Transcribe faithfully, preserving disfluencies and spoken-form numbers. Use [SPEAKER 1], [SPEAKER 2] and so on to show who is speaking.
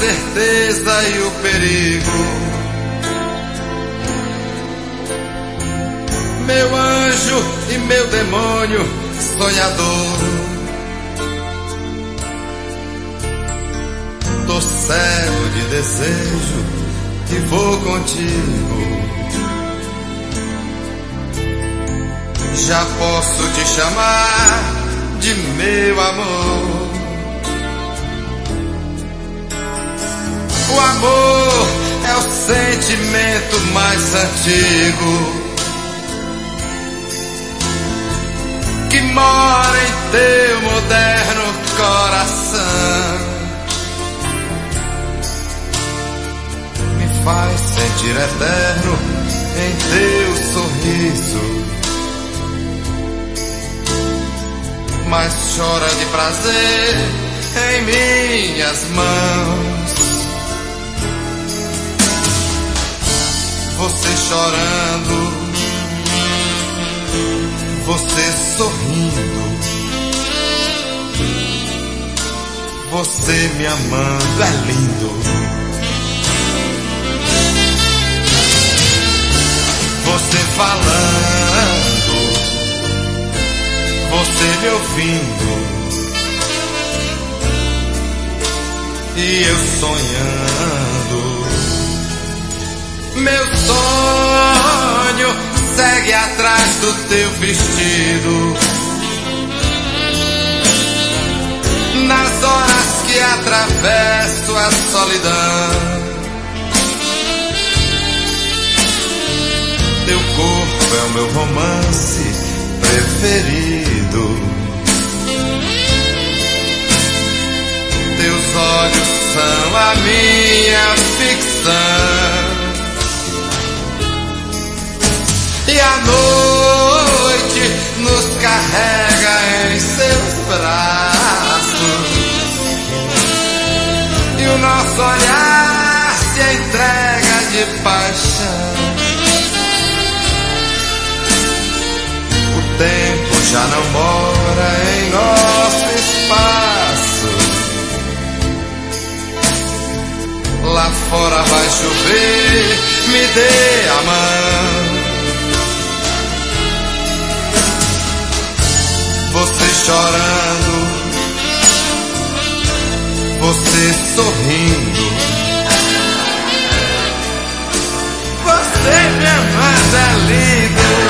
[SPEAKER 1] certeza e o perigo. Meu anjo e meu demônio sonhador. Tô cego de desejo e vou contigo. Já posso te chamar de meu amor. O amor é o sentimento mais antigo que mora em teu moderno coração. Me faz sentir eterno em teu sorriso, mas chora de prazer em minhas mãos. Você chorando, você sorrindo, você me amando, é lindo. Você falando, você me ouvindo e eu sonhando. Meu sonho segue atrás do teu vestido, nas horas que atravesso a solidão. Teu corpo é o meu romance preferido, teus olhos são a minha ficção. E a noite nos carrega em seus braços, e o nosso olhar se entrega de paixão. O tempo já não mora em nosso espaço. Lá fora vai chover, me dê a mão. Você chorando, você sorrindo, você me amando, é lindo.